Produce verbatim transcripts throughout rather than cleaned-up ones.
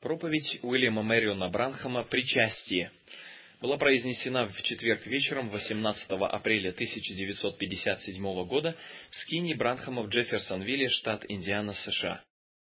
Проповедь Уильяма Мэриона Бранхама «Причастие» была произнесена в четверг вечером восемнадцатого апреля тысяча девятьсот пятьдесят седьмого года в скинии Бранхама в Джефферсонвилле, штат Индиана, США.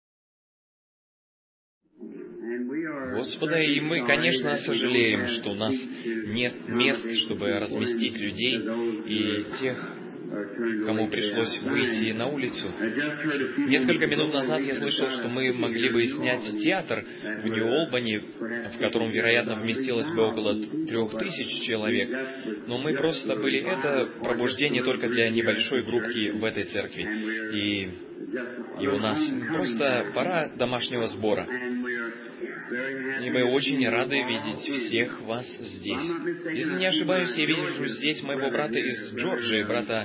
Господа, и мы, конечно, сожалеем, что у нас нет мест, чтобы разместить людей и тех, кому пришлось выйти на улицу. Несколько минут назад я слышал, что мы могли бы снять театр в Нью-Олбани, в котором, вероятно, вместилось бы около трех тысяч человек, но мы просто были... Это пробуждение только для небольшой группки в этой церкви. И, и у нас просто пора домашнего сбора. И мы очень рады видеть всех вас здесь. Если не ошибаюсь, я вижу здесь моего брата из Джорджии, брата...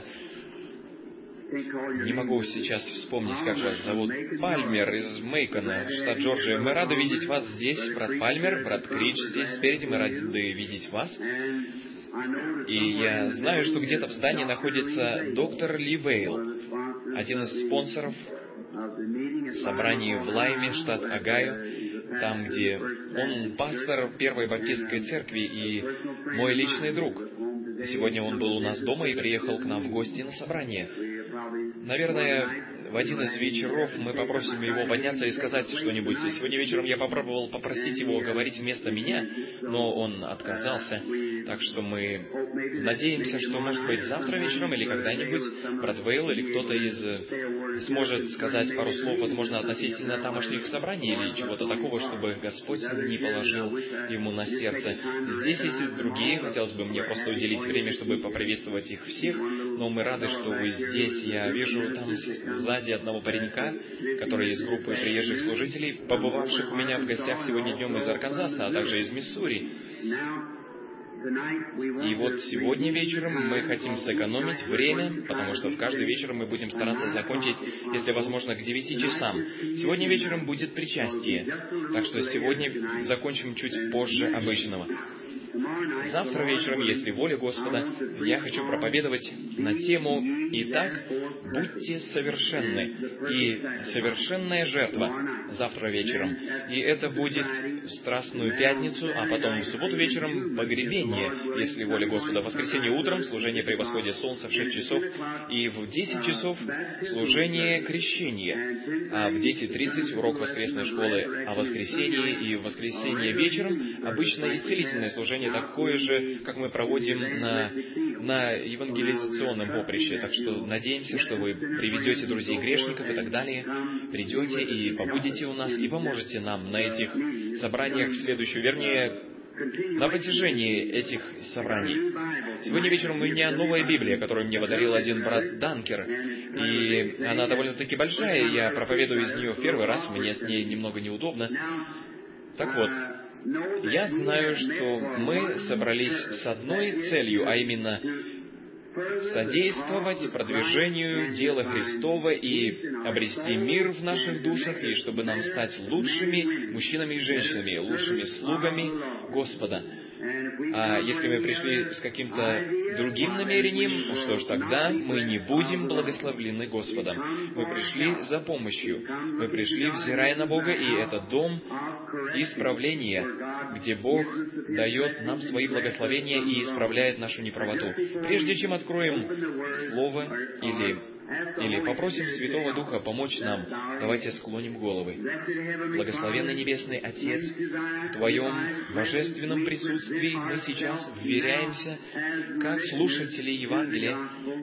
Не могу сейчас вспомнить, как же зовут. Пальмер из Мейкона, штат Джорджия. Мы рады видеть вас здесь, брат Пальмер, брат Крич здесь спереди. Мы рады видеть вас. И я знаю, что где-то в здании находится доктор Ли Вейл, один из спонсоров собрания в Лайме, штат Огайо, там, где он пастор Первой Баптистской церкви и мой личный друг. Сегодня он был у нас дома и приехал к нам в гости на собрание. Наверное, в один из вечеров мы попросим его подняться и сказать что-нибудь. Сегодня вечером я попробовал попросить его говорить вместо меня, но он отказался. Так что мы надеемся, что, может быть, завтра вечером или когда-нибудь брат Вейл или кто-то из сможет сказать пару слов, возможно, относительно тамошних собраний или чего-то такого, чтобы Господь не положил ему на сердце. Здесь есть и другие, хотелось бы мне просто уделить время, чтобы поприветствовать их всех, но мы рады, что вы здесь. Я вижу там сзади одного паренька, который из группы приезжих служителей, побывавших у меня в гостях сегодня днем из Арканзаса, а также из Миссури. И вот сегодня вечером мы хотим сэкономить время, потому что в каждый вечер мы будем стараться закончить, если возможно, к девяти часам. Сегодня вечером будет причастие, так что сегодня закончим чуть позже обычного. Завтра вечером, если воля Господа, я хочу проповедовать на тему «Итак, будьте совершенны» и «Совершенная жертва» завтра вечером. И это будет в Страстную Пятницу, а потом в субботу вечером погребение, если воля Господа. В воскресенье утром служение при восходе солнца в шесть часов, и в десять часов служение крещения, а в десять тридцать урок воскресной школы о воскресенье, и в воскресенье вечером обычно исцелительное служение, такое же, как мы проводим на, на евангелизационном поприще. Так что надеемся, что вы приведете друзей грешников и так далее, придете и побудете у нас, и поможете нам на этих собраниях в следующую, вернее, на протяжении этих собраний. Сегодня вечером у меня новая Библия, которую мне подарил один брат Данкер, и она довольно-таки большая, я проповедую из нее в первый раз, мне с ней немного неудобно. Так вот, я знаю, что мы собрались с одной целью, а именно содействовать продвижению дела Христова и обрести мир в наших душах, и чтобы нам стать лучшими мужчинами и женщинами, лучшими слугами Господа. А если мы пришли с каким-то другим намерением, что ж, тогда мы не будем благословлены Господом. Мы пришли за помощью. Мы пришли, взирая на Бога, и это дом исправления, где Бог дает нам свои благословения и исправляет нашу неправоту. Прежде чем откроем Слово или, или попросим Святого Духа помочь нам, давайте склоним головы. Благословенный Небесный Отец, в Твоем божественном присутствии мы сейчас вверяемся, как слушатели Евангелия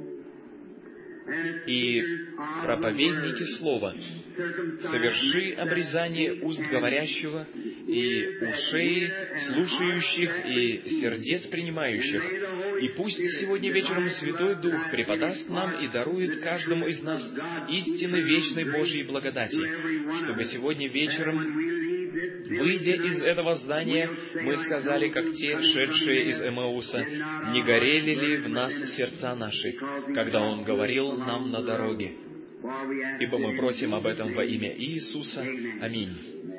и проповедники Слова. Соверши обрезание уст говорящего и ушей слушающих и сердец принимающих. И пусть сегодня вечером Святой Дух преподаст нам и дарует каждому из нас истины вечной Божьей благодати, чтобы сегодня вечером, выйдя из этого здания, мы сказали, как те, шедшие из Эммауса, не горели ли в нас сердца наши, когда Он говорил нам на дороге. Ибо мы просим об этом во имя Иисуса. Аминь.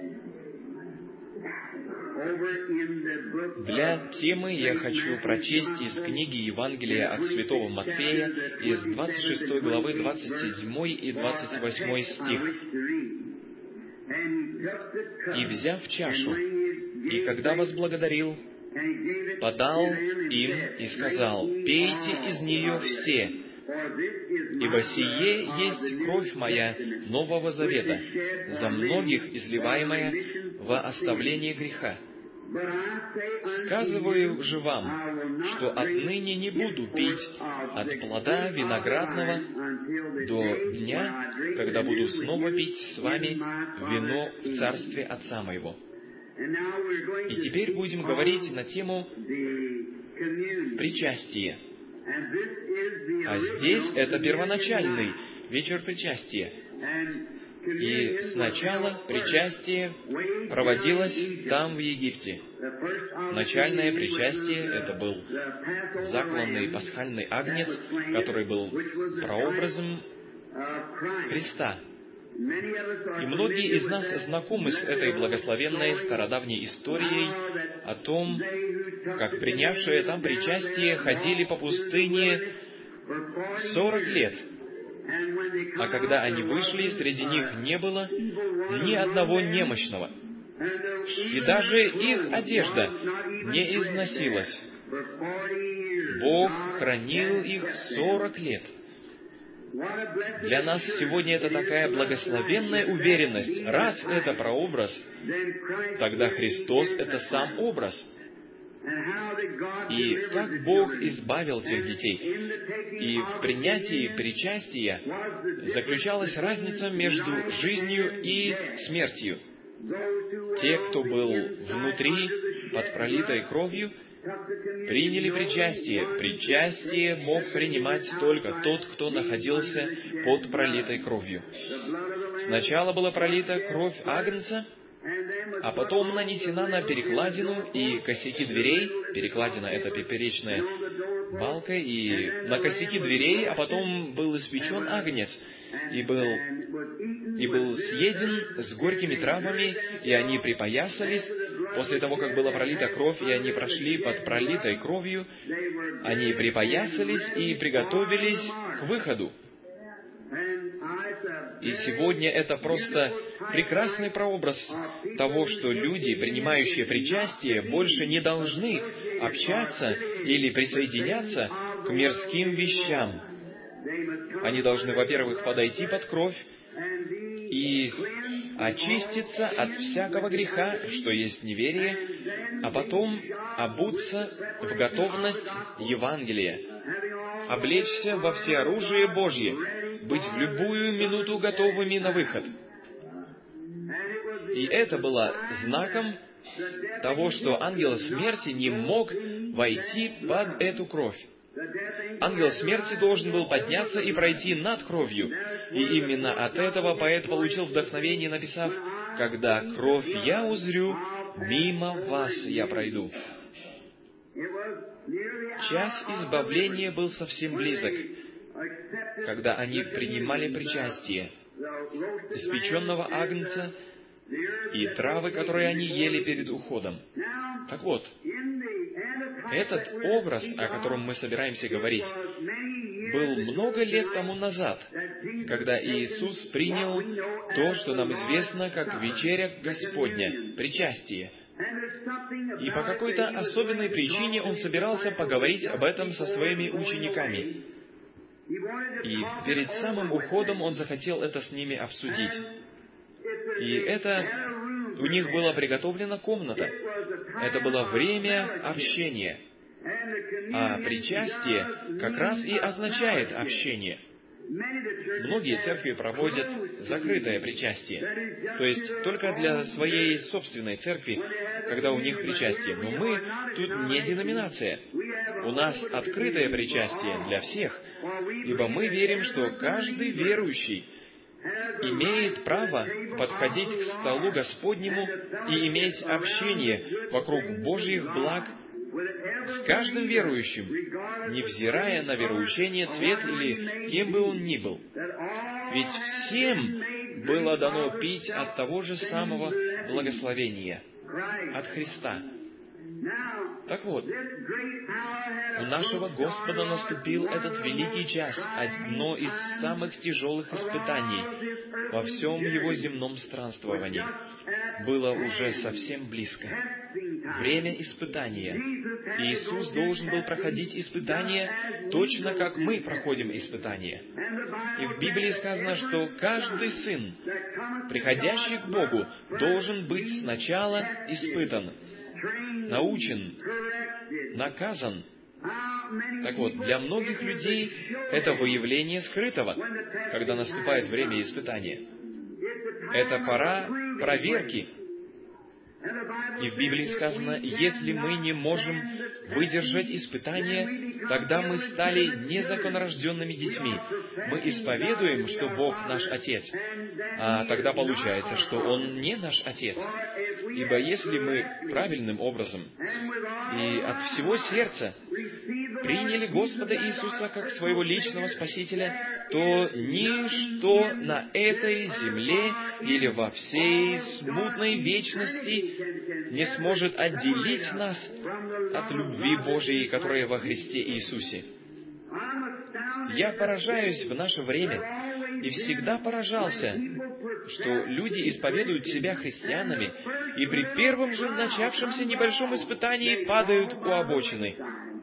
Для темы я хочу прочесть из книги Евангелия от Святого Матфея из двадцать шестой главы двадцать седьмой и двадцать восьмой стих. И, взяв чашу, и когда возблагодарил, подал им и сказал: «Пейте из нее все, ибо сие есть кровь моя Нового Завета, за многих изливаемая во оставление греха. Сказываю же вам, что отныне не буду пить от плода виноградного до дня, когда буду снова пить с вами вино в царстве Отца моего». И теперь будем говорить на тему причастия. А здесь это первоначальный вечер причастия. И сначала причастие проводилось там, в Египте. Начальное причастие — это был закланный пасхальный агнец, который был прообразом Христа. И многие из нас знакомы с этой благословенной стародавней историей о том, как принявшие там причастие ходили по пустыне сорок лет. А когда они вышли, среди них не было ни одного немощного. И даже их одежда не износилась. Бог хранил их сорок лет. Для нас сегодня это такая благословенная уверенность. Раз это прообраз, тогда Христос — это сам образ. И как Бог избавил тех детей. И в принятии причастия заключалась разница между жизнью и смертью. Те, кто был внутри, под пролитой кровью, приняли причастие. Причастие мог принимать только тот, кто находился под пролитой кровью. Сначала была пролита кровь агнца, а потом нанесена на перекладину и косяки дверей. Перекладина — это поперечная балка, и на косяки дверей, а потом был испечен агнец, и был, и был съеден с горькими травами, и они припоясались. После того, как была пролита кровь, и они прошли под пролитой кровью, они припоясались и приготовились к выходу. И сегодня это просто прекрасный прообраз того, что люди, принимающие причастие, больше не должны общаться или присоединяться к мирским вещам. Они должны, во-первых, подойти под кровь и очиститься от всякого греха, что есть неверие, а потом обуться в готовность Евангелия, облечься во всеоружие Божье, быть в любую минуту готовыми на выход. И это было знаком того, что ангел смерти не мог войти под эту кровь. Ангел смерти должен был подняться и пройти над кровью. И именно от этого поэт получил вдохновение, написав: «Когда кровь я узрю, мимо вас я пройду». Час избавления был совсем близок, когда они принимали причастие испеченного агнца и травы, которые они ели перед уходом. Так вот, этот образ, о котором мы собираемся говорить, был много лет тому назад, когда Иисус принял то, что нам известно как вечеря Господня, причастие. И по какой-то особенной причине Он собирался поговорить об этом со своими учениками. И перед самым уходом Он захотел это с ними обсудить. И это... У них была приготовлена комната. Это было время общения. А причастие как раз и означает общение. Многие церкви проводят закрытое причастие, то есть только для своей собственной церкви, когда у них причастие. Но мы тут не деноминация. У нас открытое причастие для всех, ибо мы верим, что каждый верующий имеет право подходить к столу Господнему и иметь общение вокруг Божьих благ с каждым верующим, невзирая на вероучение, цвет или кем бы он ни был. Ведь всем было дано пить от того же самого благословения, от Христа. Так вот, у нашего Господа наступил этот великий час, одно из самых тяжелых испытаний во всем Его земном странствовании. Было уже совсем близко. Время испытания. И Иисус должен был проходить испытания точно как мы проходим испытания. И в Библии сказано, что каждый сын, приходящий к Богу, должен быть сначала испытан, научен, наказан. Так вот, для многих людей это выявление скрытого, когда наступает время испытания. Это пора проверки. И в Библии сказано, если мы не можем выдержать испытания, тогда мы стали незаконнорожденными детьми. Мы исповедуем, что Бог наш Отец, а тогда получается, что Он не наш Отец. Ибо если мы правильным образом и от всего сердца приняли Господа Иисуса как своего личного Спасителя, то ничто на этой земле или во всей смутной вечности не сможет отделить нас от любви Божией, которая во Христе Иисусе. Я поражаюсь в наше время и всегда поражался, что люди исповедуют себя христианами и при первом же начавшемся небольшом испытании падают у обочины.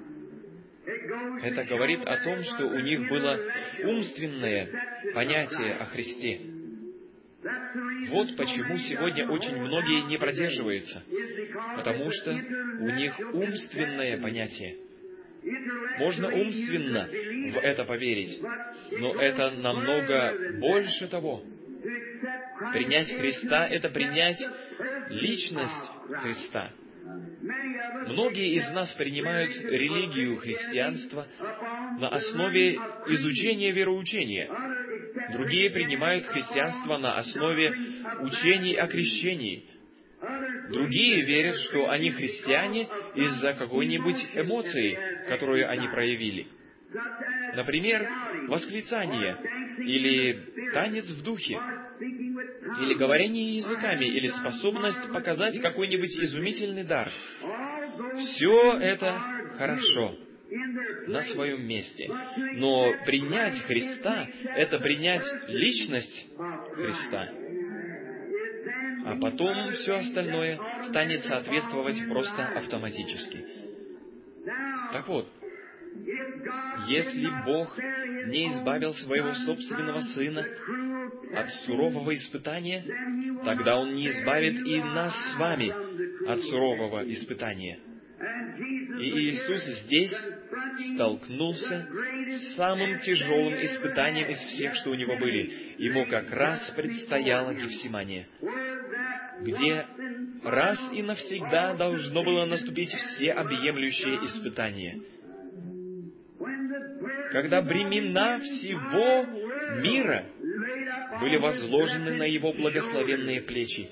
Это говорит о том, что у них было умственное понятие о Христе. Вот почему сегодня очень многие не продерживаются, потому что у них умственное понятие. Можно умственно в это поверить, но это намного больше того. Принять Христа — это принять личность Христа. Многие из нас принимают религию христианства на основе изучения вероучения. Другие принимают христианство на основе учений о крещении. Другие верят, что они христиане из-за какой-нибудь эмоции, которую они проявили. Например, восклицание, или танец в духе, или говорение языками, или способность показать какой-нибудь изумительный дар. Все это хорошо на своем месте. Но принять Христа — это принять личность Христа. А потом все остальное станет соответствовать просто автоматически. Так вот, если Бог не избавил своего собственного Сына от сурового испытания, тогда Он не избавит и нас с вами от сурового испытания. И Иисус здесь столкнулся с самым тяжелым испытанием из всех, что у Него были. Ему как раз предстояло Гефсимания, где раз и навсегда должно было наступить всеобъемлющее испытание, когда бремена всего мира были возложены на Его благословенные плечи.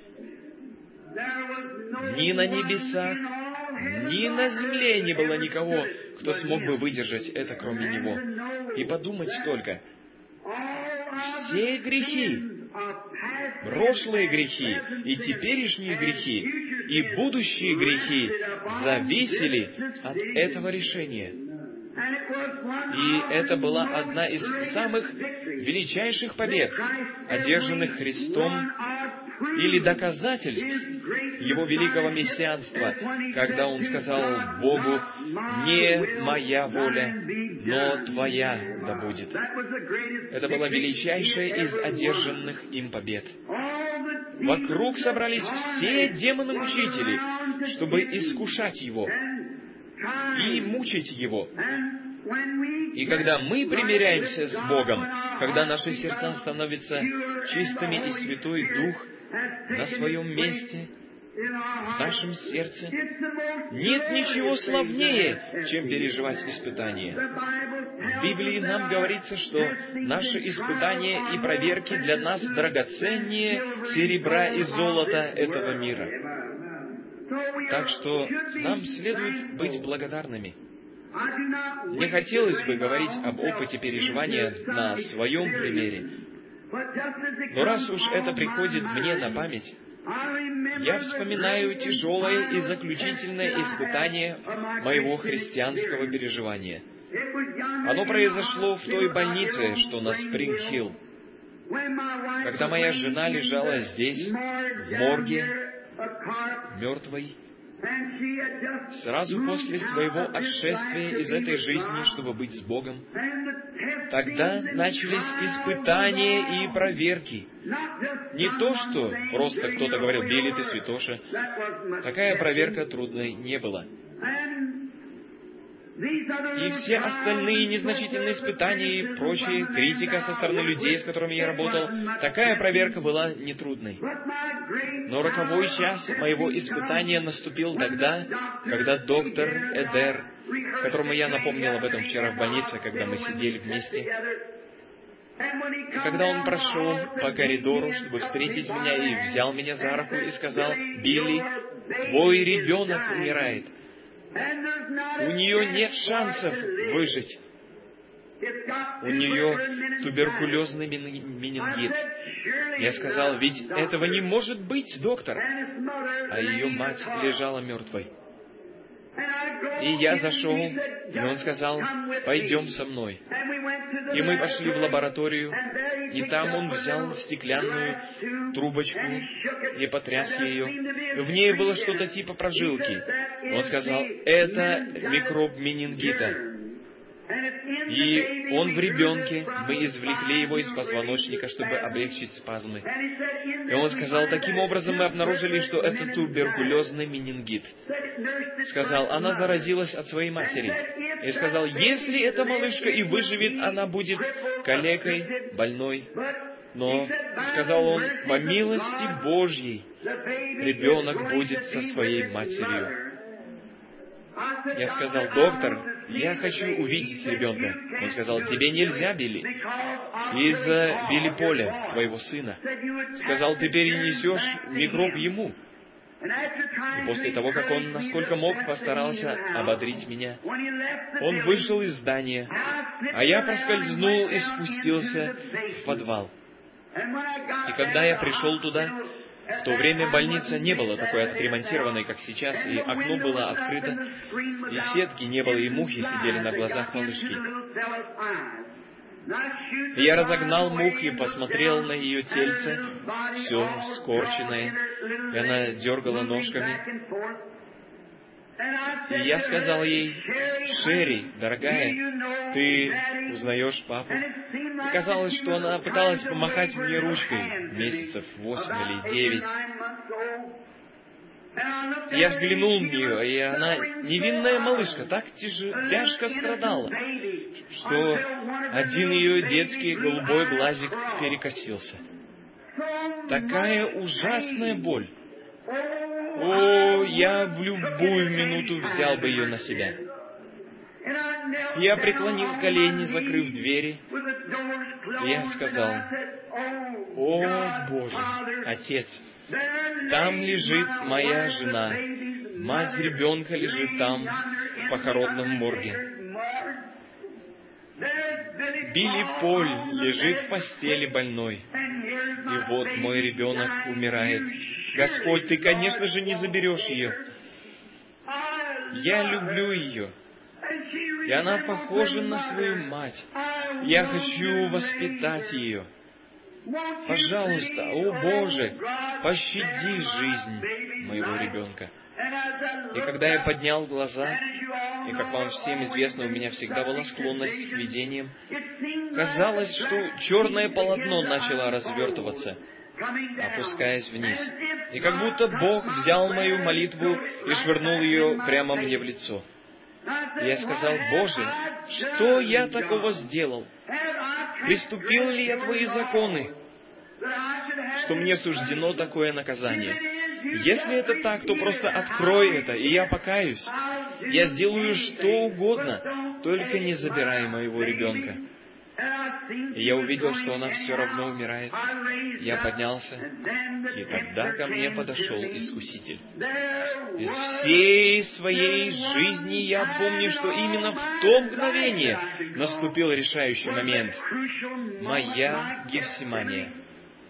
Ни на небесах, ни на земле не было никого, кто смог бы выдержать это, кроме Него. И подумать только, все грехи, прошлые грехи и теперешние грехи и будущие грехи зависели от этого решения. И это была одна из самых величайших побед, одержанных Христом, или доказательств Его великого мессианства, когда Он сказал Богу: «Не моя воля, но Твоя да будет». Это была величайшая из одержанных им побед. Вокруг собрались все демоны-мучители, чтобы искушать Его и мучить Его. И когда мы примиряемся с Богом, когда наши сердца становятся чистыми и Святой Дух на своем месте, в нашем сердце, нет ничего славнее, чем переживать испытания. В Библии нам говорится, что наши испытания и проверки для нас драгоценнее серебра и золота этого мира. Так что нам следует быть благодарными. Мне хотелось бы говорить об опыте переживания на своем примере. Но раз уж это приходит мне на память, Я вспоминаю тяжелое и заключительное испытание моего христианского переживания. Оно произошло в той больнице, что на Спринг-Хилл. Когда моя жена лежала здесь, в морге, мертвой, сразу после своего отшествия из этой жизни, чтобы быть с Богом, тогда начались испытания и проверки. Не то, что просто кто-то говорил: «Билли, ты святоша». Такая проверка трудной не была. И все остальные незначительные испытания и прочие, критика со стороны людей, с которыми я работал, такая проверка была нетрудной. Но роковой час моего испытания наступил тогда, когда доктор Эдер, которому я напомнил об этом вчера в больнице, когда мы сидели вместе, и когда он прошел по коридору, чтобы встретить меня, и взял меня за руку и сказал: «Билли, твой ребенок умирает. У нее нет шансов выжить. У нее туберкулезный менингит». Я сказал: «Ведь этого не может быть, доктор». А ее мать лежала мертвой. И я зашел, и он сказал: «Пойдем со мной». И мы пошли в лабораторию, и там он взял стеклянную трубочку и потряс ее. В ней было что-то типа прожилки. Он сказал: «Это микроб менингита». И он в ребенке, мы извлекли его из позвоночника, чтобы облегчить спазмы. И он сказал: «Таким образом мы обнаружили, что это туберкулезный менингит». Сказал: «Она заразилась от своей матери». И сказал: «Если эта малышка и выживет, она будет калекой, больной». Но, сказал он, по милости Божьей, ребенок будет со своей матерью. Я сказал: «Доктор, я хочу увидеть ребенка». Он сказал: «Тебе нельзя, Билли, из-за Билли Поля, твоего сына». Сказал: «Ты перенесешь микроб ему». И после того, как он, насколько мог, постарался ободрить меня, он вышел из здания, а я проскользнул и спустился в подвал. И когда я пришел туда, в то время больница не была такой отремонтированной, как сейчас, и окно было открыто, и сетки не было, и мухи сидели на глазах малышки. И я разогнал мух и посмотрел на ее тельце, все скорченное, и она дергала ножками. И я сказал ей: «Шерри, дорогая, ты узнаешь папу?» И казалось, что она пыталась помахать мне ручкой месяцев восемь или девять. И я взглянул на нее, и она, невинная малышка, так тяж... тяжко страдала, что один ее детский голубой глазик перекосился. Такая ужасная боль. О, я в любую минуту взял бы ее на себя. Я преклонил колени, закрыв двери, и я сказал: «О, Боже, Отец, там лежит моя жена, мать ребенка лежит там, в похоронном морге. Билли Поль лежит в постели больной, и вот мой ребенок умирает. Господь, Ты, конечно же, не заберешь ее. Я люблю ее, и она похожа на свою мать. Я хочу воспитать ее. Пожалуйста, о Боже, пощади жизнь моего ребенка». И когда я поднял глаза, и, как вам всем известно, у меня всегда была склонность к видениям, казалось, что черное полотно начало развертываться, опускаясь вниз. И как будто Бог взял мою молитву и швырнул ее прямо мне в лицо. И я сказал: «Боже, что я такого сделал? Приступил ли я Твои законы, что мне суждено такое наказание? Если это так, то просто открой это, и я покаюсь. Я сделаю что угодно, только не забирай моего ребенка». И я увидел, что она все равно умирает. Я поднялся, и тогда ко мне подошел Искуситель. Из всей своей жизни я помню, что именно в то мгновение наступил решающий момент. Моя Гефсимания.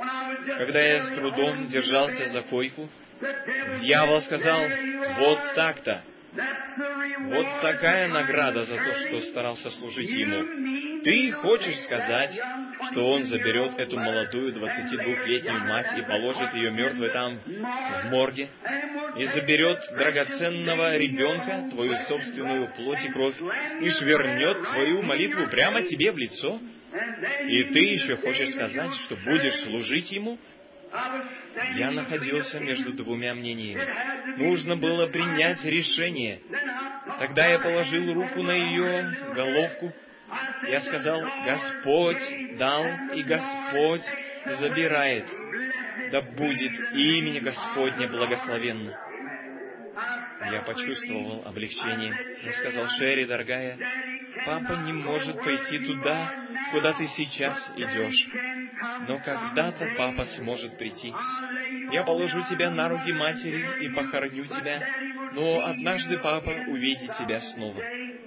Когда я с трудом держался за койку, дьявол сказал: вот так-то. Вот такая награда за то, что старался служить ему. Ты хочешь сказать, что он заберет эту молодую двадцатидвухлетнюю мать и положит ее мертвой там, в морге, и заберет драгоценного ребенка, твою собственную плоть и кровь, и швырнет твою молитву прямо тебе в лицо? И ты еще хочешь сказать, что будешь служить ему? Я находился между двумя мнениями. Нужно было принять решение. Тогда я положил руку на ее головку. Я сказал: Господь дал, и Господь забирает. Да будет имя Господне благословенно. Я почувствовал облегчение. Я сказал: Шерри, дорогая, папа не может пойти туда, куда ты сейчас идешь. Но когда-то папа сможет прийти. Я положу тебя на руки матери и похороню тебя, но однажды папа увидит тебя снова.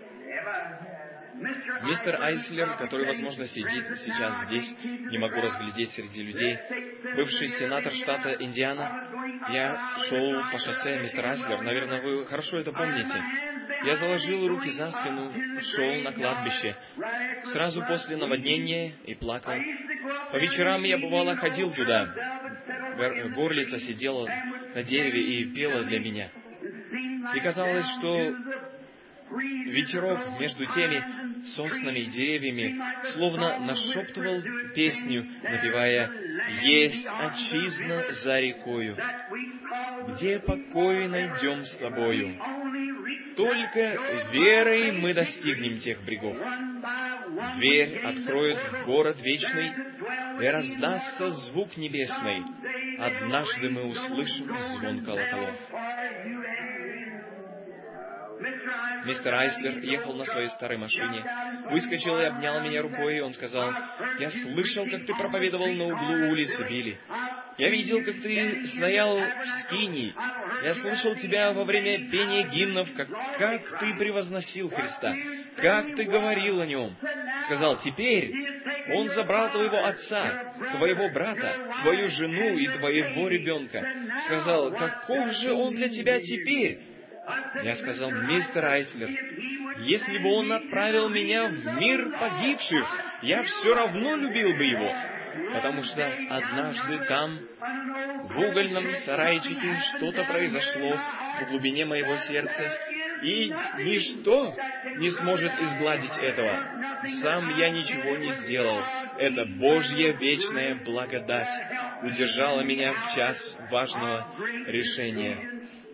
Мистер Айслер, который, возможно, сидит сейчас здесь, не могу разглядеть среди людей, бывший сенатор штата Индиана, я шел по шоссе, мистер Айслер, наверное, вы хорошо это помните. Я заложил руки за спину, шел на кладбище, сразу после наводнения, и плакал. По вечерам я, бывало, ходил туда. Горлица сидела на дереве и пела для меня. И казалось, что ветерок между теми соснами и деревьями словно нашептывал песню, напевая: «Есть отчизна за рекою, где покой найдем с тобою. Только верой мы достигнем тех брегов. Дверь откроет в город вечный, и раздастся звук небесный. Однажды мы услышим звон колоколов». Мистер Айслер ехал на своей старой машине, выскочил и обнял меня рукой, и он сказал: «Я слышал, как ты проповедовал на углу улицы, Билли. Я видел, как ты стоял в скинии. Я слушал тебя во время пения гимнов, как, как ты превозносил Христа, как ты говорил о Нем. Сказал: теперь Он забрал твоего отца, твоего брата, твою жену и твоего ребенка. Сказал: каков же Он для тебя теперь?» Я сказал: «Мистер Айслер, если бы Он отправил меня в мир погибших, я все равно любил бы Его, потому что однажды там, в угольном сарайчике, что-то произошло в глубине моего сердца, и ничто не сможет изгладить этого. Сам я ничего не сделал. Это Божья вечная благодать удержала меня в час важного решения».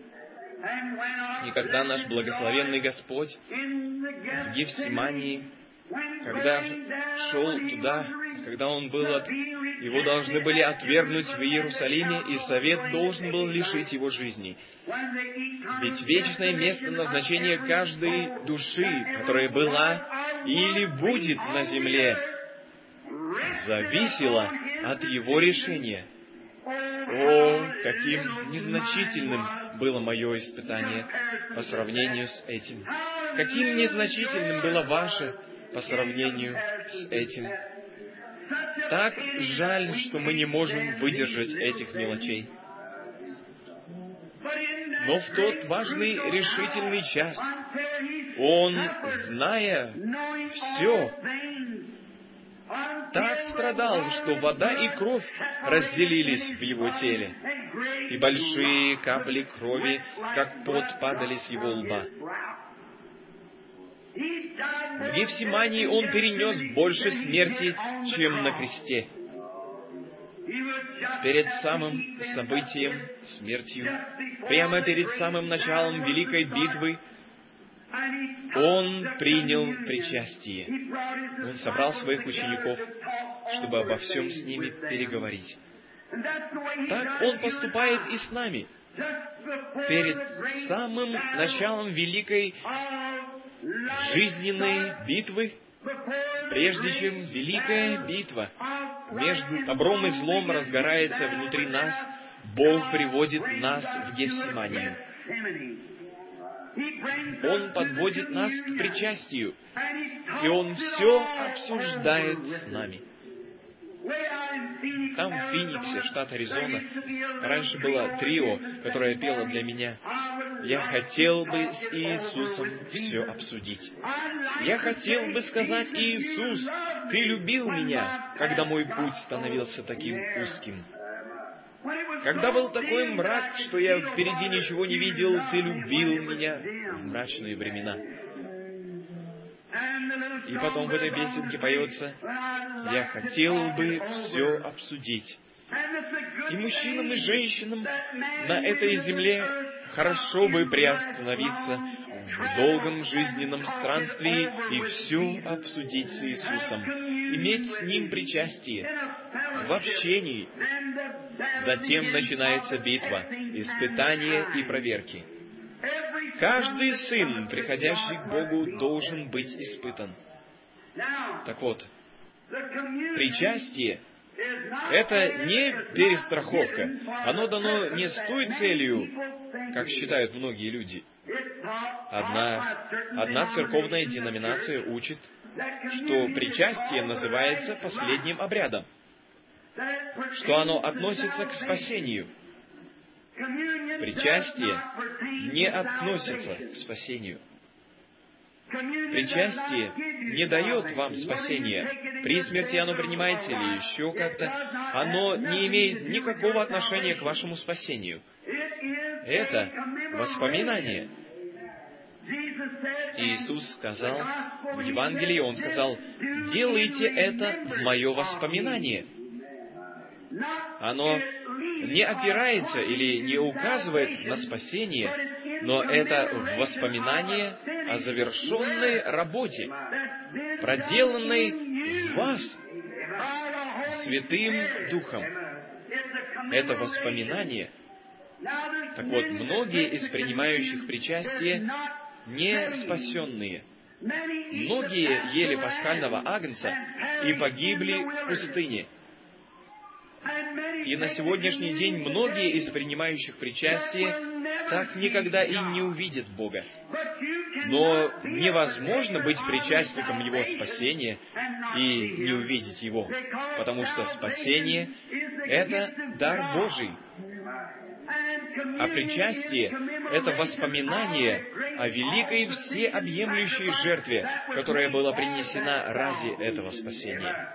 И когда наш благословенный Господь в Гефсимании, когда шел туда, когда Он был от... Его должны были отвергнуть в Иерусалиме, и совет должен был лишить его жизни. Ведь вечное место назначения каждой души, которая была или будет на земле, зависело от его решения. О, каким незначительным было мое испытание по сравнению с этим. Каким незначительным было ваше по сравнению с этим. Так жаль, что мы не можем выдержать этих мелочей. Но в тот важный решительный час Он, зная все, так страдал, что вода и кровь разделились в Его теле, и большие капли крови, как пот, падали с Его лба. В Гефсимании Он перенес больше смерти, чем на кресте. Перед самым событием, смертью, прямо перед самым началом великой битвы, Он принял причастие. Он собрал своих учеников, чтобы обо всем с ними переговорить. Так Он поступает и с нами. Перед самым началом великой жизненной битвы, прежде чем великая битва между добром и злом разгорается внутри нас, Бог приводит нас в Гефсиманию. Он подводит нас к причастию, и Он все обсуждает с нами. Там, в Финиксе, штат Аризона, раньше было трио, которое пело для меня. Я хотел бы с Иисусом все обсудить. Я хотел бы сказать: Иисус, Ты любил меня, когда мой путь становился таким узким. Когда был такой мрак, что я впереди ничего не видел, Ты любил меня в мрачные времена. И потом в этой песенке поется: я хотел бы все обсудить. И мужчинам и женщинам на этой земле хорошо бы приостановиться в долгом жизненном странствии и все обсудить с Иисусом, иметь с Ним причастие в общении. Затем начинается битва, испытания и проверки. Каждый сын, приходящий к Богу, должен быть испытан. Так вот, причастие — это не перестраховка. Оно дано не с той целью, как считают многие люди. Одна, одна церковная деноминация учит, что причастие называется последним обрядом, что оно относится к спасению. Причастие не относится к спасению. Причастие не дает вам спасения. При смерти оно принимается или еще как-то. Оно не имеет никакого отношения к вашему спасению. Это воспоминание. Иисус сказал в Евангелии, Он сказал: «Делайте это в мое воспоминание». Оно не опирается или не указывает на спасение, но это воспоминание о завершенной работе, проделанной в вас Святым Духом. Это воспоминание. Так вот, многие из принимающих причастие не спасенные. Многие ели пасхального агнца и погибли в пустыне. И на сегодняшний день многие из принимающих причастие так никогда и не увидят Бога. Но невозможно быть причастником Его спасения и не увидеть Его, потому что спасение — это дар Божий. А причастие — это воспоминание о великой всеобъемлющей жертве, которая была принесена ради этого спасения.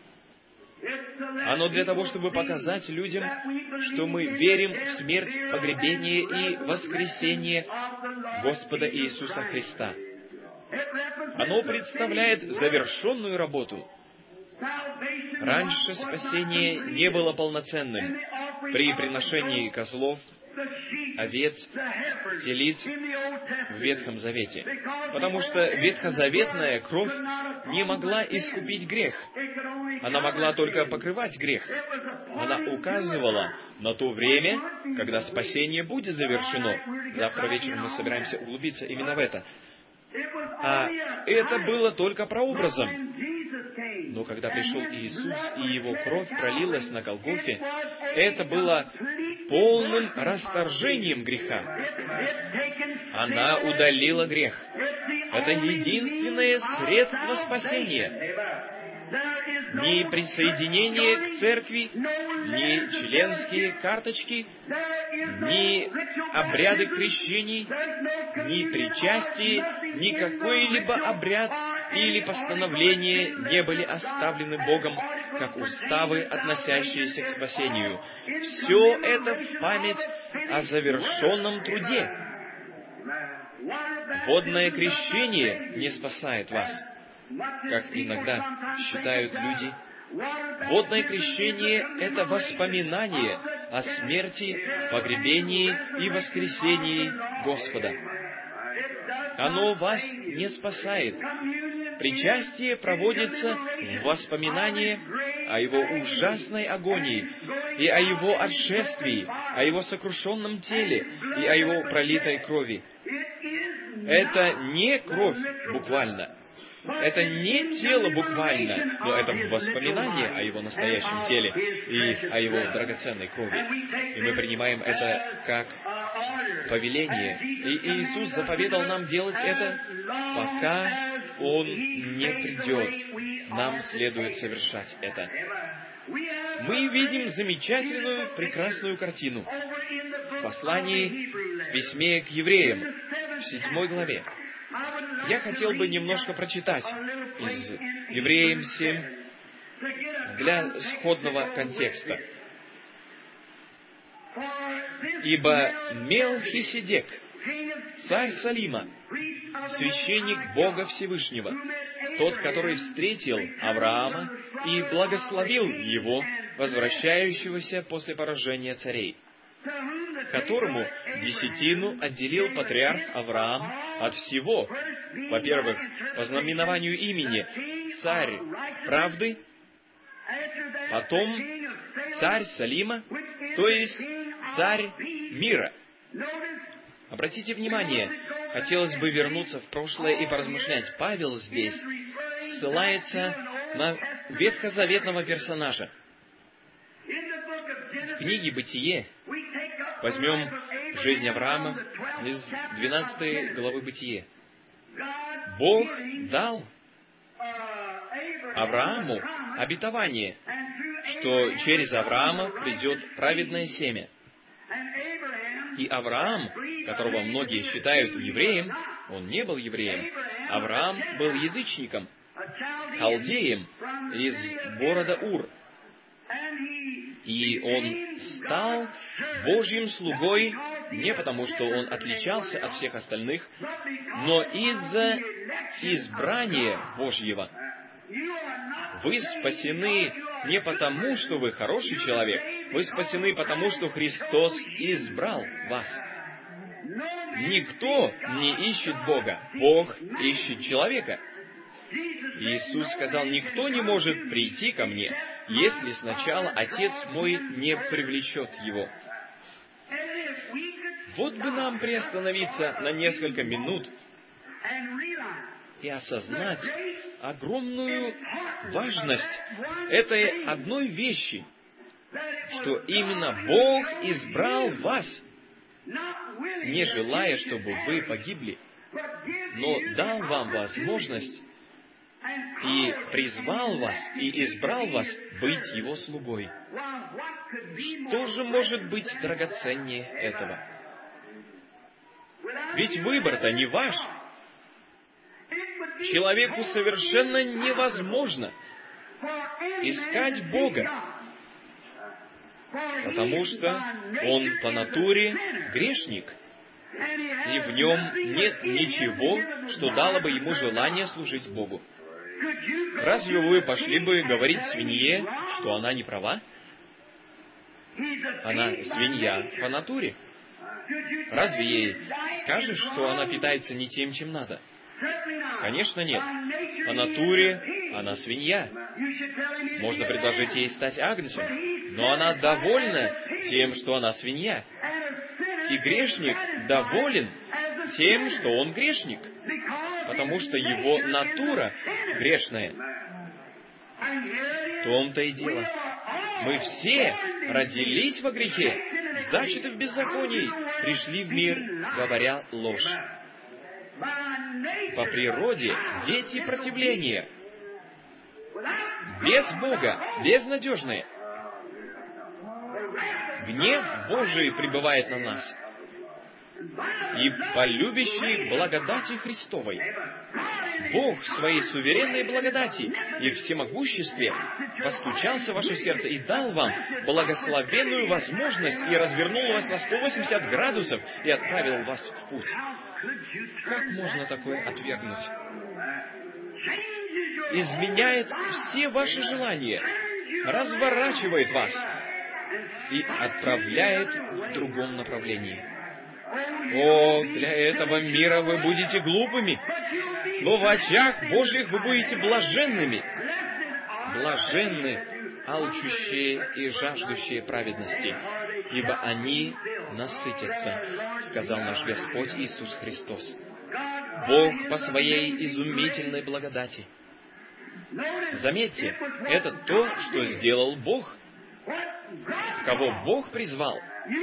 Оно для того, чтобы показать людям, что мы верим в смерть, погребение и воскресение Господа Иисуса Христа. Оно представляет завершенную работу. Раньше спасение не было полноценным при приношении козлов, овец, телиц в Ветхом Завете, потому что ветхозаветная кровь не могла искупить грех. Она могла только покрывать грех. Она указывала на то время, когда спасение будет завершено. Завтра вечером мы собираемся углубиться именно в это. А это было только прообразом. Но когда пришел Иисус, и Его кровь пролилась на Голгофе, это было полным расторжением греха. Она удалила грех. Это единственное средство спасения. Ни присоединение к церкви, ни членские карточки, ни обряды крещений, ни причастие, ни какой-либо обряд или постановление не были оставлены Богом как уставы, относящиеся к спасению. Все это в память о завершенном труде. Водное крещение не спасает вас, как иногда считают люди. Водное крещение — это воспоминание о смерти, погребении и воскресении Господа. Оно вас не спасает. Причастие проводится в воспоминании о Его ужасной агонии и о Его отшествии, о Его сокрушенном теле и о Его пролитой крови. Это не кровь буквально. Это не тело буквально, но это воспоминание о Его настоящем теле и о Его драгоценной крови. И мы принимаем это как повеление. И Иисус заповедал нам делать это, пока Он не придет. Нам следует совершать это. мы видим замечательную, прекрасную картину в послании, в письме к евреям, в седьмой главе. Я хотел бы немножко прочитать из Евреям семь для сходного контекста. «Ибо Мелхиседек, царь Салима, священник Бога Всевышнего, тот, который встретил Авраама и благословил его, возвращающегося после поражения царей, которому десятину отделил патриарх Авраам от всего, во-первых, по знаменованию имени царь правды, потом царь Салима, то есть царь мира». Обратите внимание, хотелось бы вернуться в прошлое и поразмышлять. Павел здесь ссылается на ветхозаветного персонажа. В книге «Бытие» возьмем жизнь Авраама из двенадцатой главы «Бытие». Бог дал Аврааму обетование, что через Авраама придет праведное семя. И Авраам, которого многие считают евреем, он не был евреем. Авраам был язычником, халдеем из города Ур. И он стал Божьим слугой не потому, что он отличался от всех остальных, но из-за избрания Божьего. Вы спасены не потому, что вы хороший человек, вы спасены потому, что Христос избрал вас. Никто не ищет Бога, Бог ищет человека. Иисус сказал: «Никто не может прийти ко мне, если сначала Отец мой не привлечет его». Вот бы нам приостановиться на несколько минут и осознать огромную важность этой одной вещи, что именно Бог избрал вас, не желая, чтобы вы погибли, но дал вам возможность и призвал вас, и избрал вас быть Его слугой. Что же может быть драгоценнее этого? Ведь выбор-то не ваш. Человеку совершенно невозможно искать Бога, потому что он по натуре грешник, и в нем нет ничего, что дало бы ему желание служить Богу. Разве вы пошли бы говорить свинье, что она не права? Она свинья по натуре. Разве ей скажешь, что она питается не тем, чем надо? Конечно, нет. По натуре она свинья. Можно предложить ей стать агнцем, но она довольна тем, что она свинья. И грешник доволен тем, что он грешник, потому что его натура грешная. В том-то и дело. Мы все родились во грехе, зачаты в беззаконии, пришли в мир, говоря ложь. По природе дети противления, без Бога, безнадежные. Гнев Божий пребывает на нас. И по любящей благодати Христовой Бог в своей суверенной благодати и всемогуществе постучался в ваше сердце и дал вам благословенную возможность и развернул вас на сто восемьдесят градусов и отправил вас в путь. Как можно такое отвергнуть? Изменяет все ваши желания, разворачивает вас и отправляет в другом направлении. О, для этого мира вы будете глупыми, но в очах Божьих вы будете блаженными. Блаженны алчущие и жаждущие праведности, ибо они насытятся, сказал наш Господь Иисус Христос. Бог по своей изумительной благодати. Заметьте, это то, что сделал Бог. Кого Бог призвал,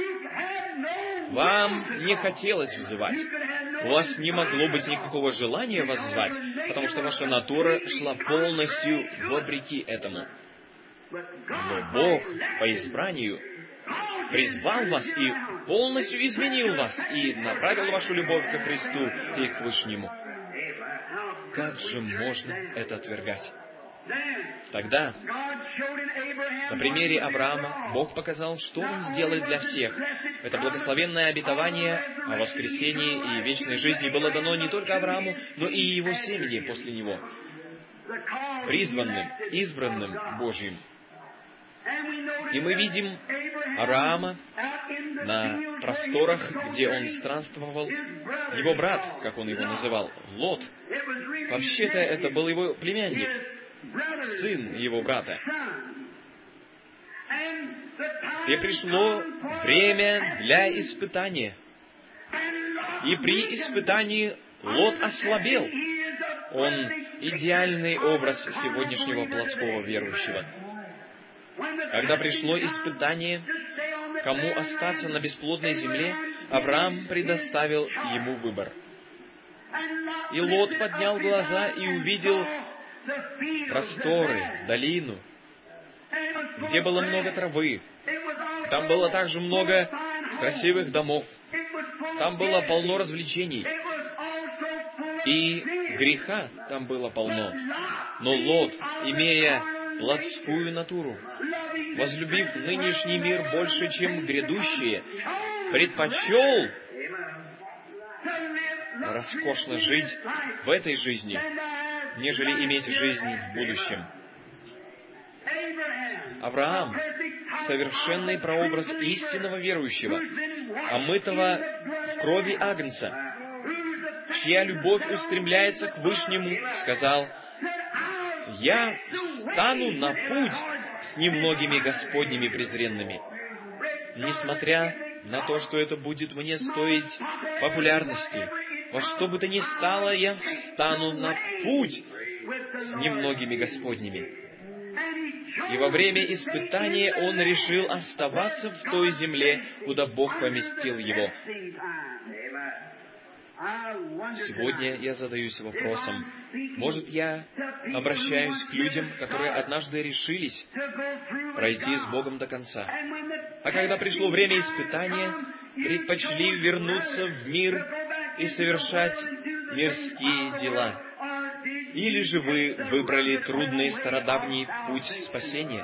вам не хотелось взывать. У вас не могло быть никакого желания воззвать, потому что ваша натура шла полностью вопреки этому. Но Бог по избранию призвал вас и полностью изменил вас, и направил вашу любовь ко Христу и к Вышнему. Как же можно это отвергать? Тогда, на примере Авраама, Бог показал, что Он сделает для всех. Это благословенное обетование о воскресении и вечной жизни было дано не только Аврааму, но и его семени после него, призванным, избранным Божьим. И мы видим Авраама на просторах, где он странствовал. Его брат, как он его называл, Лот, вообще-то это был его племянник, сын его брата. И пришло время для испытания. И при испытании Лот ослабел. Он идеальный образ сегодняшнего плотского верующего. Когда пришло испытание, кому остаться на бесплодной земле, Авраам предоставил ему выбор. И Лот поднял глаза и увидел просторы, долину, где было много травы. Там было также много красивых домов. Там было полно развлечений. И греха там было полно. Но Лот, имея плотскую натуру, возлюбив нынешний мир больше, чем грядущие, предпочел роскошно жить в этой жизни, нежели иметь жизнь в будущем. Авраам — совершенный прообраз истинного верующего, омытого в крови Агнца, чья любовь устремляется к Вышнему, сказал: «Я встану на путь с немногими Господними презренными, несмотря на то, что это будет мне стоить популярности. Во что бы то ни стало, я встану на путь с немногими Господними». И во время испытания он решил оставаться в той земле, куда Бог поместил его. Сегодня я задаюсь вопросом, может, я обращаюсь к людям, которые однажды решились пройти с Богом до конца, а когда пришло время испытания, предпочли вернуться в мир и совершать мирские дела? Или же вы выбрали трудный стародавний путь спасения?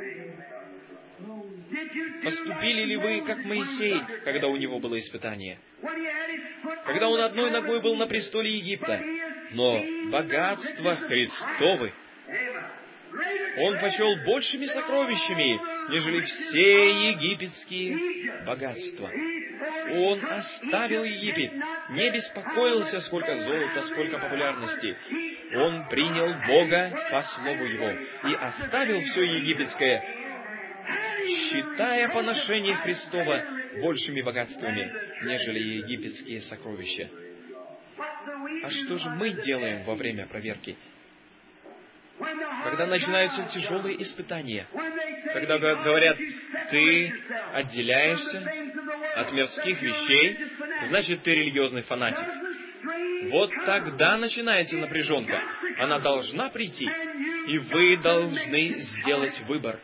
Поступили ли вы, как Моисей, когда у него было испытание? Когда он одной ногой был на престоле Египта, но богатства Христовы он почел большими сокровищами, нежели все египетские богатства. Он оставил Египет, не беспокоился, сколько золота, сколько популярности. Он принял Бога по слову Его и оставил все египетское, считая поношение Христова большими богатствами, нежели египетские сокровища. А что же мы делаем во время проверки? Когда начинаются тяжелые испытания, когда говорят, ты отделяешься от мирских вещей, значит, ты религиозный фанатик. Вот тогда начинается напряженка. Она должна прийти, и вы должны сделать выбор.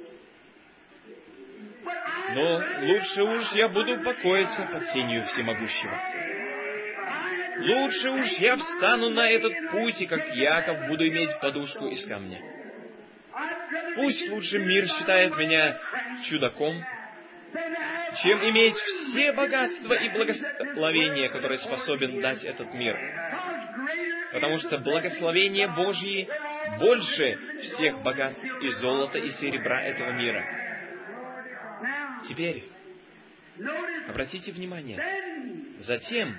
Но лучше уж я буду покоиться под сенью Всемогущего. Лучше уж я встану на этот путь, и как Яков буду иметь подушку из камня. Пусть лучше мир считает меня чудаком, чем иметь все богатства и благословения, которые способен дать этот мир. Потому что благословение Божье больше всех богатств и золота, и серебра этого мира. Теперь, обратите внимание, затем,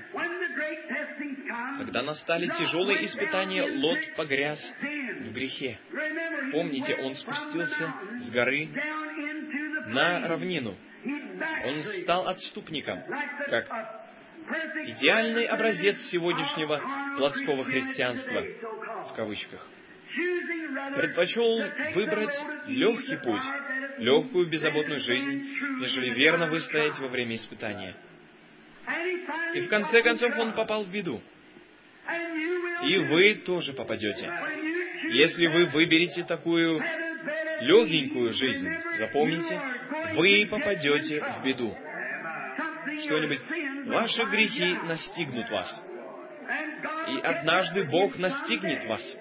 когда настали тяжелые испытания, Лот погряз в грехе. Помните, он спустился с горы на равнину. Он стал отступником, как идеальный образец сегодняшнего плотского христианства, в кавычках. Предпочел выбрать легкий путь, легкую беззаботную жизнь, нежели верно выстоять во время испытания. И в конце концов он попал в беду. И вы тоже попадете. Если вы выберете такую легенькую жизнь, запомните, вы попадете в беду. Что-нибудь, ваши грехи настигнут вас. И однажды Бог настигнет вас.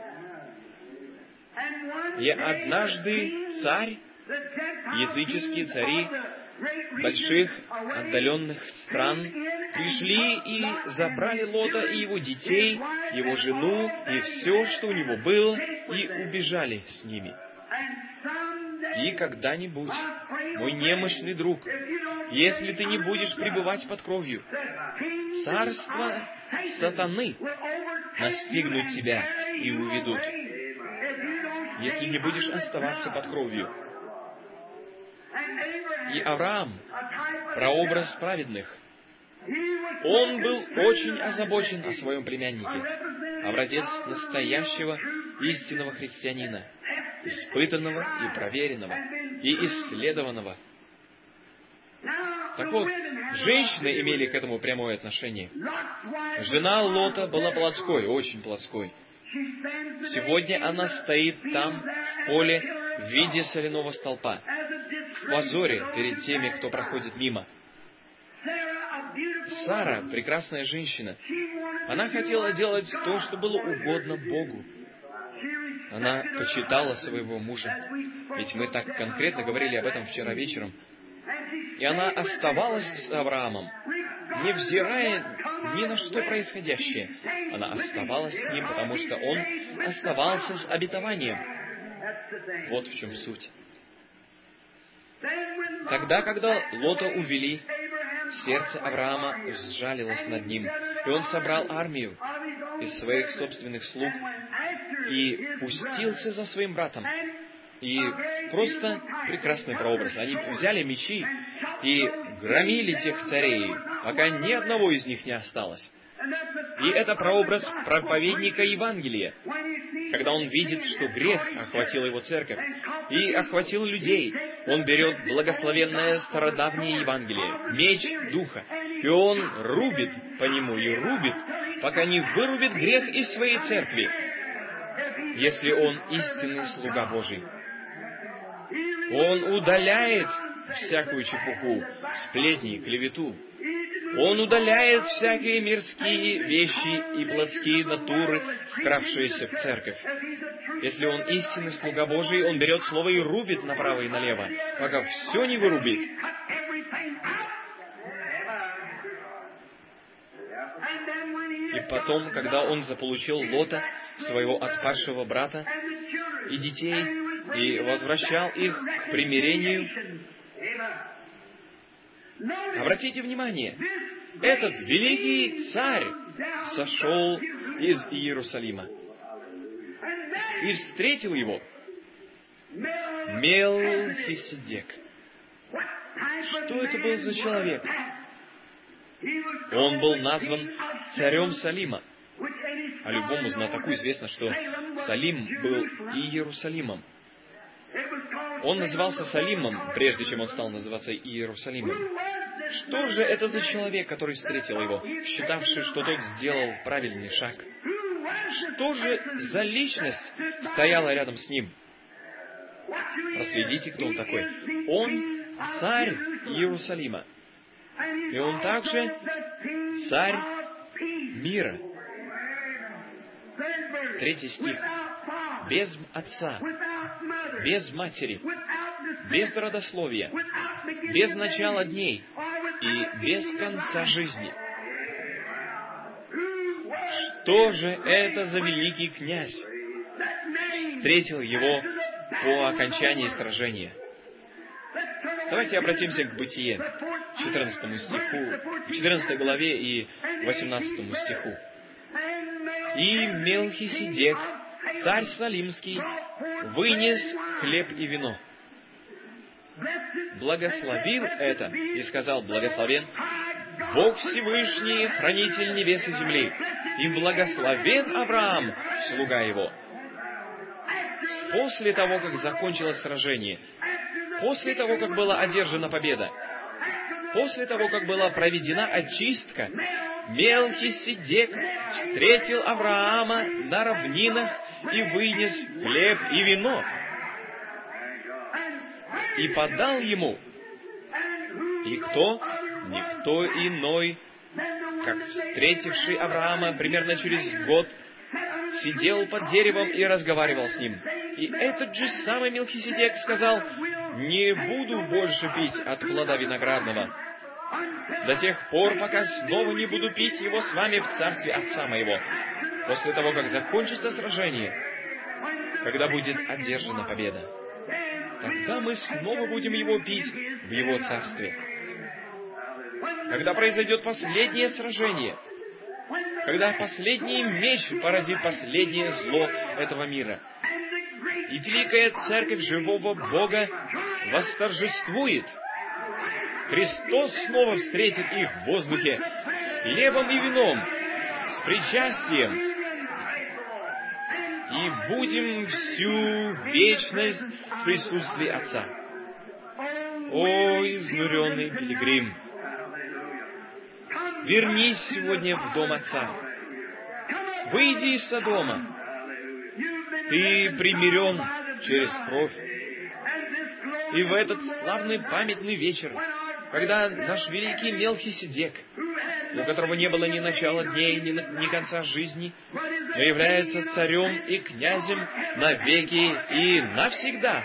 И однажды царь, языческие цари больших отдаленных стран пришли и забрали Лота и его детей, его жену и все, что у него было, и убежали с ними. И когда-нибудь, мой немощный друг, если ты не будешь пребывать под кровью, царство сатаны настигнут тебя и уведут, если не будешь оставаться под кровью. И Авраам, прообраз праведных, он был очень озабочен о своем племяннике, образец настоящего истинного христианина, испытанного и проверенного, и исследованного. Так вот, женщины имели к этому прямое отношение. Жена Лота была плотской, очень плотской. Сегодня она стоит там, в поле, в виде соляного столпа, в позоре перед теми, кто проходит мимо. Сара, прекрасная женщина, она хотела делать то, что было угодно Богу. Она почитала своего мужа. Ведь мы так конкретно говорили об этом вчера вечером. И она оставалась с Авраамом, невзирая ни на что происходящее. Она оставалась с ним, потому что он оставался с обетованием. Вот в чем суть. Тогда, когда Лота увели, сердце Авраама сжалилось над ним, и он собрал армию из своих собственных слуг и пустился за своим братом. И просто прекрасный прообраз. Они взяли мечи и громили тех царей, пока ни одного из них не осталось. И это прообраз проповедника Евангелия, когда он видит, что грех охватил его церковь и охватил людей. Он берет благословенное стародавнее Евангелие, меч Духа, и он рубит по нему и рубит, пока не вырубит грех из своей церкви, если он истинный слуга Божий. Он удаляет всякую чепуху, сплетни, клевету. Он удаляет всякие мирские вещи и плотские натуры, вкравшиеся в церковь. Если он истинный слуга Божий, он берет слово и рубит направо и налево, пока все не вырубит. И потом, когда он заполучил Лота, своего отпавшего брата и детей, и возвращал их к примирению, обратите внимание, этот великий царь сошел из Иерусалима и встретил его Мелхиседек. Что это был за человек? Он был назван царем Салима. А любому знатоку известно, что Салим был Иерусалимом. Он назывался Салимом, прежде чем он стал называться Иерусалимом. Что же это за человек, который встретил его, считавший, что тот сделал правильный шаг? Что же за личность стояла рядом с ним? Проследите, кто он такой. Он царь Иерусалима. И он также царь мира. Третий стих. Без отца, без матери, без родословия, без начала дней и без конца жизни. Что же это за великий князь встретил его по окончании сражения? Давайте обратимся к Бытие, четырнадцатому стиху, четырнадцатой главе и восемнадцатому стиху. «И Мелхиседек, царь Салимский, вынес хлеб и вино. Благословил это и сказал: благословен Бог Всевышний, хранитель небес и земли, и благословен Авраам, слуга его». После того, как закончилось сражение, после того, как была одержана победа, после того, как была проведена очистка, Мелхиседек встретил Авраама на равнинах и вынес хлеб и вино. и подал ему. И кто? Никто иной, как встретивший Авраама примерно через год, сидел под деревом и разговаривал с ним. И этот же самый Мелхиседек сказал: «Не буду больше пить от плода виноградного до тех пор, пока снова не буду пить его с вами в царстве отца моего, после того, как закончится сражение, когда будет одержана победа. Тогда мы снова будем его пить в его царстве. Когда произойдет последнее сражение, когда последний меч поразит последнее зло этого мира, и великая церковь живого Бога восторжествует, Христос снова встретит их в воздухе хлебом и вином, с причастием, и будем всю вечность в присутствии Отца. О, изнуренный пилигрим! Вернись сегодня в дом Отца. Выйди из Содома. Ты примирен через кровь. И в этот славный памятный вечер, когда наш великий Мелхиседек, у которого не было ни начала дней, ни, ни конца жизни, но является царем и князем навеки и навсегда,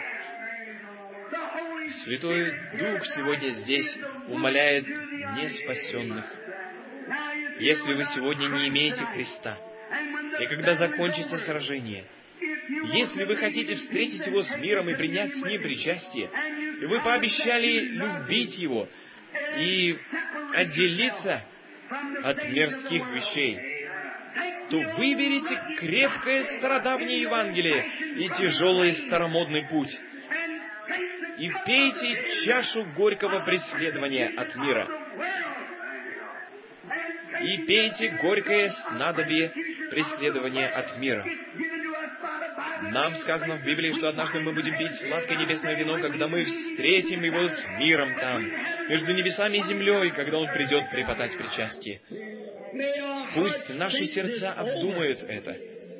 Святой Дух сегодня здесь умоляет неспасенных. Если вы сегодня не имеете Христа, и когда закончится сражение, если вы хотите встретить Его с миром и принять с Ним причастие, и вы пообещали любить Его и отделиться от мирских вещей, то выберите крепкое стародавнее Евангелие и тяжелый старомодный путь, и пейте чашу горького преследования от мира, и пейте горькое снадобье преследования от мира. Нам сказано в Библии, что однажды мы будем пить сладкое небесное вино, когда мы встретим Его с миром там, между небесами и землей, когда Он придет преподать причастие. Пусть наши сердца обдумают это.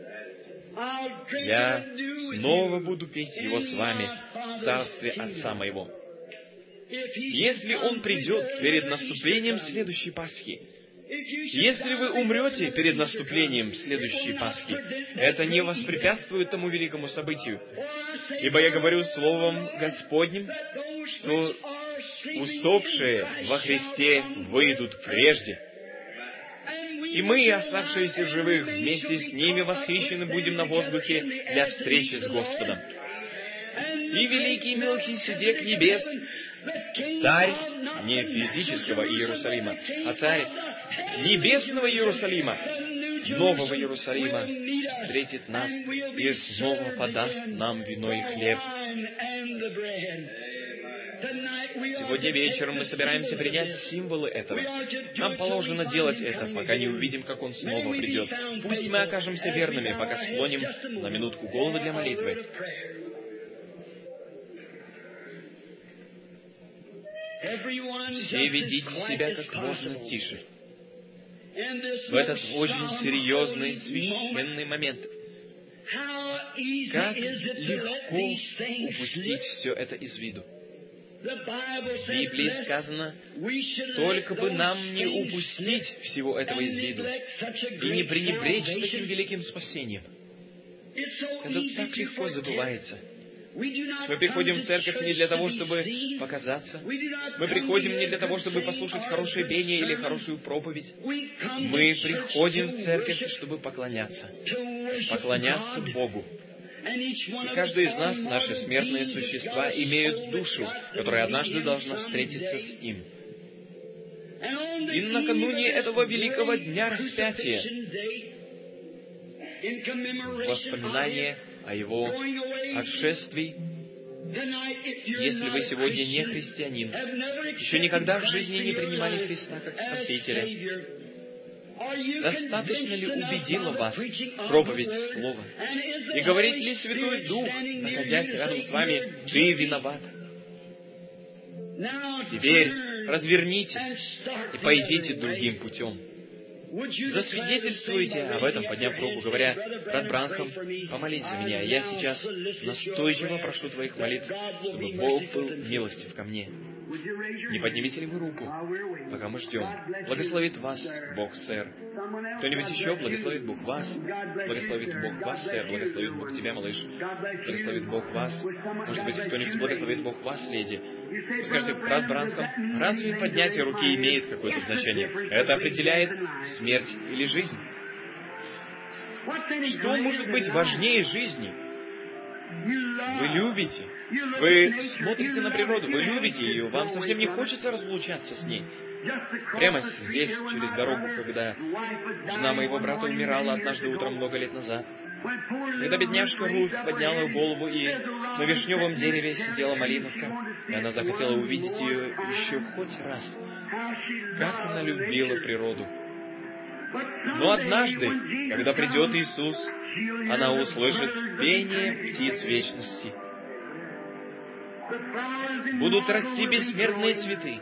Я снова буду пить Его с вами в царстве Отца моего. Если Он придет перед наступлением следующей Пасхи, если вы умрете перед наступлением следующей Пасхи, это не воспрепятствует тому великому событию. Ибо я говорю словом Господним, что усопшие во Христе выйдут прежде. И мы, оставшиеся живых, вместе с ними восхищены будем на воздухе для встречи с Господом. И великий Мелхиседек небес, царь не физического Иерусалима, а царь небесного Иерусалима, нового Иерусалима, встретит нас и снова подаст нам вино и хлеб. Сегодня вечером мы собираемся принять символы этого. Нам положено делать это, пока не увидим, как Он снова придет. Пусть мы окажемся верными, пока склоним на минутку головы для молитвы. Все ведите себя как можно тише. В этот очень серьезный, священный момент. Как легко упустить все это из виду. В Библии сказано, только бы нам не упустить всего этого из виду и не пренебречь таким великим спасением. Это так легко забывается. Мы приходим в церковь не для того, чтобы показаться. Мы приходим не для того, чтобы послушать хорошее пение или хорошую проповедь. Мы приходим в церковь, чтобы поклоняться. Поклоняться Богу. И каждый из нас, наши смертные существа, имеют душу, которая однажды должна встретиться с Ним. И накануне этого великого дня распятия, в воспоминание о Его отшествии, если вы сегодня не христианин, еще никогда в жизни не принимали Христа как Спасителя, достаточно ли убедила вас проповедь Слова? И говорит ли Святой Дух, находясь рядом с вами, ты виноват? Теперь развернитесь и пойдите другим путем. засвидетельствуете об этом, подняв руку, говоря: «Брат Бранхам, помолись за меня. Я сейчас настойчиво прошу Твоих молитв, чтобы Бог был милостив ко мне». Не поднимите ли вы руку, пока мы ждем? Благословит вас Бог, сэр. Кто-нибудь еще? Благословит Бог вас. Благословит Бог вас, сэр. Благословит Бог тебя, малыш. Благословит Бог вас. Может быть, кто-нибудь благословит Бог вас, леди. Вы скажете: брат Бранхам, разве поднятие руки имеет какое-то значение? Это определяет смерть или жизнь. Что может быть важнее жизни? Вы любите. Вы смотрите на природу, вы любите ее, вам совсем не хочется разлучаться с ней. Прямо здесь, через дорогу, когда жена моего брата умирала однажды утром много лет назад, когда бедняжка Руфь подняла голову, и на вишневом дереве сидела малиновка, и она захотела увидеть ее еще хоть раз. Как она любила природу. Но однажды, когда придет Иисус, она услышит пение птиц вечности. Будут расти бессмертные цветы.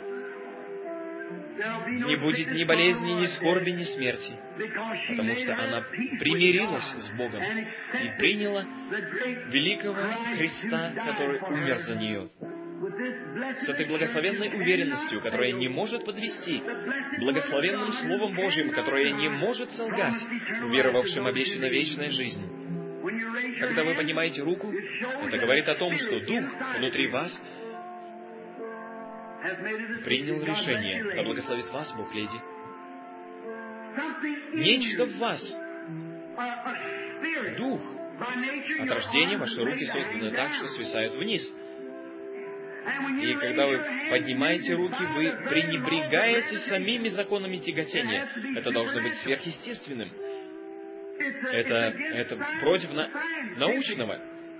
Не будет ни болезни, ни скорби, ни смерти, потому что она примирилась с Богом и приняла великого Христа, который умер за нее. С этой благословенной уверенностью, которая не может подвести, благословенным Словом Божьим, которое не может солгать, уверовавшим обещана вечная жизнь. Когда вы поднимаете руку, это говорит о том, что Дух внутри вас принял решение. Да благословит вас Бог, леди. Нечто в вас, Дух, от рождения ваши руки созданы так, что свисают вниз. И когда вы поднимаете руки, вы пренебрегаете самими законами тяготения. Это должно быть сверхъестественным. Это, это против на, научного.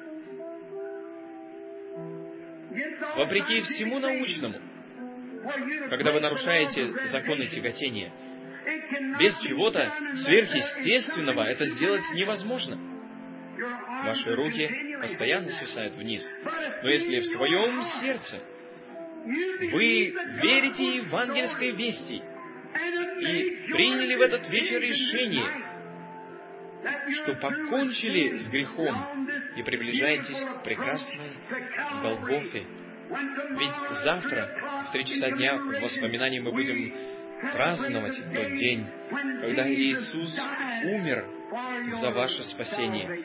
Вопреки всему научному, когда вы нарушаете законы тяготения, без чего-то сверхъестественного это сделать невозможно. Ваши руки постоянно свисают вниз. Но если в своем сердце вы верите евангельской вести и приняли в этот вечер решение, что покончили с грехом и приближаетесь к прекрасной Голгофе, ведь завтра в три часа дня в воспоминании мы будем праздновать тот день, когда Иисус умер за ваше спасение.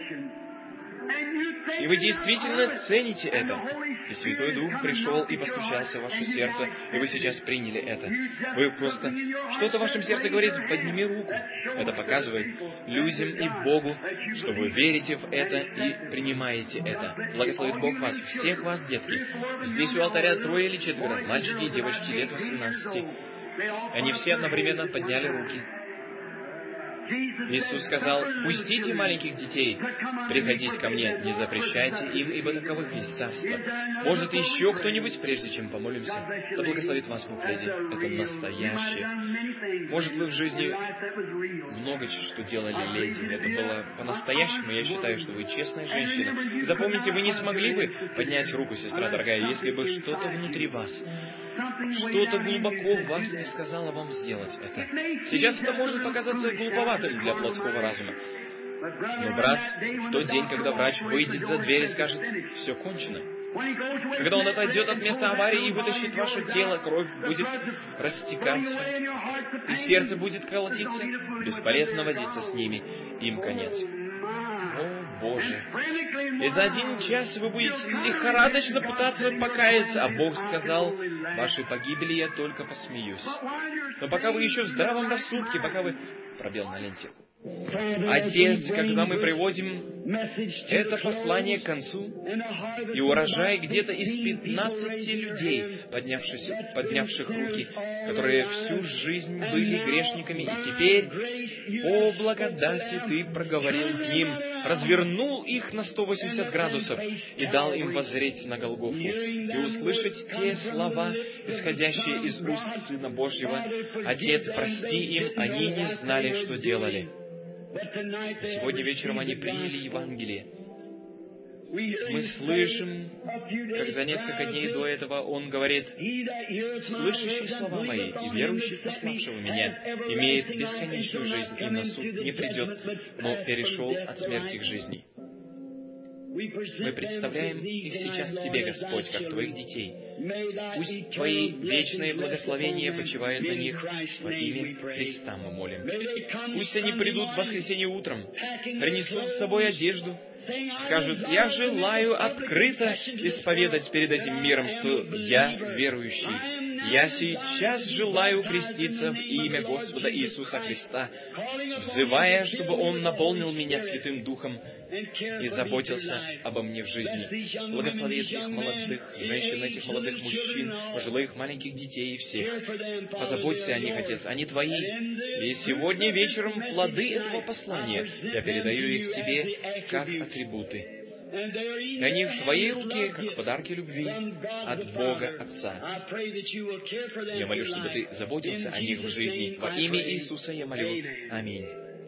И вы действительно цените это. И Святой Дух пришел и постучался в ваше сердце, и вы сейчас приняли это. Вы просто... Что-то в вашем сердце говорит: подними руку. Это показывает людям и Богу, что вы верите в это и принимаете это. Благословит Бог вас, всех вас, детки. Здесь у алтаря трое или четверо, мальчики и девочки лет восемнадцати. Они все одновременно подняли руки. Иисус сказал: «Пустите маленьких детей приходить ко мне, не запрещайте им, ибо таковых есть царство». Может, еще кто-нибудь, прежде чем помолимся? Да благословит вас Бог, леди. Это настоящее. Может, вы в жизни много что делали, леди. Это было по-настоящему. Я считаю, что вы честная женщина. И запомните, вы не смогли бы поднять руку, сестра дорогая, если бы что-то внутри вас, что-то глубоко в вас не сказало вам сделать это. Сейчас это может показаться глуповатым для плотского разума. Но, брат, в тот день, когда врач выйдет за дверь и скажет: «Все кончено», когда он отойдет от места аварии и вытащит ваше тело, кровь будет растекаться, и сердце будет колотиться, бесполезно возиться с ними, им конец. О, Боже! И за один час вы будете лихорадочно пытаться покаяться, а Бог сказал: «Вашей погибели я только посмеюсь». Но пока вы еще в здравом рассудке, пока вы... Пробел на ленте. Отец, когда мы приводим это послание к концу, и урожай где-то из пятнадцати людей, поднявшись, поднявших руки, которые всю жизнь были грешниками, и теперь, по благодати, Ты проговорил к ним, развернул их на сто восемьдесят градусов и дал им воззреть на Голгофу и услышать те слова, исходящие из уст Сына Божьего: «Отец, прости им, они не знали, что делали». Сегодня вечером они приняли Евангелие. Мы слышим, как за несколько дней до этого он говорит: «Слышащий слова мои и верующий в пославшего меня имеет бесконечную жизнь и на суд не придет, но перешел от смерти к жизни». Мы представляем их сейчас Тебе, Господь, как Твоих детей. Пусть Твои вечные благословения почивают на них во имя Христа, мы молим. Пусть они придут в воскресенье утром, принесут с собой одежду, скажут: «Я желаю открыто исповедать перед этим миром, что я верующий. Я сейчас желаю креститься в имя Господа Иисуса Христа, взывая, чтобы Он наполнил меня Святым Духом и заботился обо мне в жизни». Благослови этих молодых женщин, этих молодых мужчин, пожилых, маленьких детей и всех. Позаботься о них, Отец, они Твои. И сегодня вечером плоды этого послания я передаю их Тебе как атрибуты. И они в Твоей руке, как подарки любви от Бога Отца. Я молю, чтобы Ты заботился о них в жизни. Во имя Иисуса я молю. Аминь.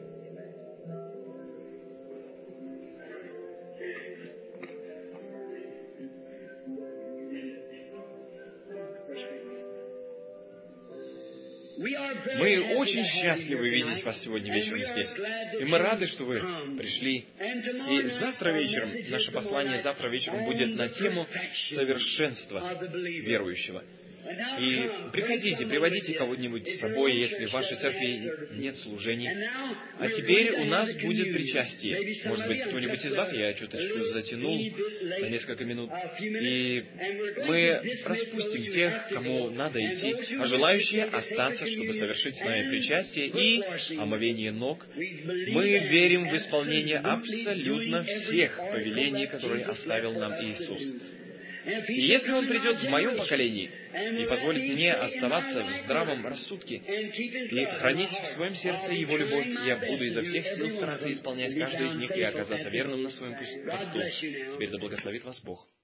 Мы очень счастливы видеть вас сегодня вечером здесь. И мы рады, что вы пришли. И завтра вечером, наше послание завтра вечером будет на тему совершенства верующего. И приходите, приводите кого-нибудь с собой, если в вашей церкви нет служений. А теперь у нас будет причастие. Может быть, кто-нибудь из вас, я чуточку затянул на несколько минут. И мы распустим тех, кому надо идти, а желающие остаться, чтобы совершить с нами причастие и омовение ног. Мы верим в исполнение абсолютно всех повелений, которые оставил нам Иисус. И если Он придет в моем поколении и позволит мне оставаться в здравом рассудке и хранить в своем сердце Его любовь, я буду изо всех сил стараться исполнять каждый из них и оказаться верным на своем посту. Теперь да благословит вас Бог.